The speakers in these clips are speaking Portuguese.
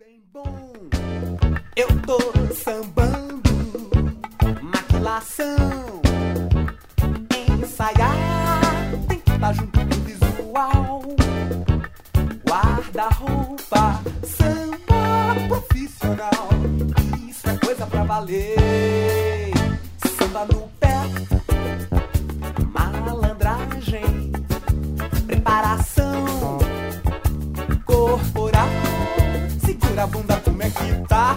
bem bom, eu tô sambando, maquilação, ensaiar, tem que estar junto com o visual, guarda-roupa, samba profissional, isso é coisa pra valer, samba no pé, malandragem, preparação corporal, segura a bunda, como é que tá?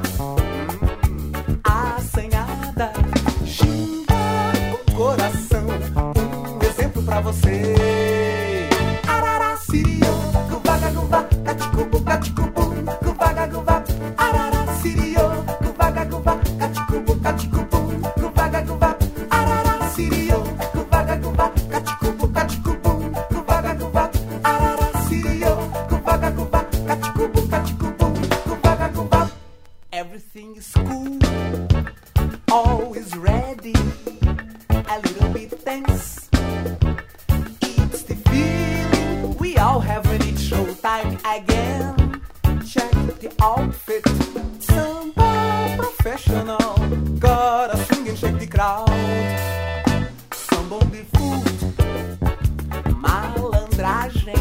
Assanhada, ginga com coração, um exemplo pra você. Arara, sirio, guvaga, guva, caticubu, caticubu, guvaga, guva. Arara, sirio, guvaga, guva, caticubu, caticubu, guvaga, guva. Arara, sirio, guvaga, guva, caticubu, caticubu, guvaga, guva. Arara, sirio, guvaga, guva, caticubu, caticubu, guvaga, guva. Everything is cool, always ready, a little bit tense. It's the feeling we all have when it's showtime again. Check the outfit, samba professional, gotta swing and shake the crowd. Samba on the foot, malandragem,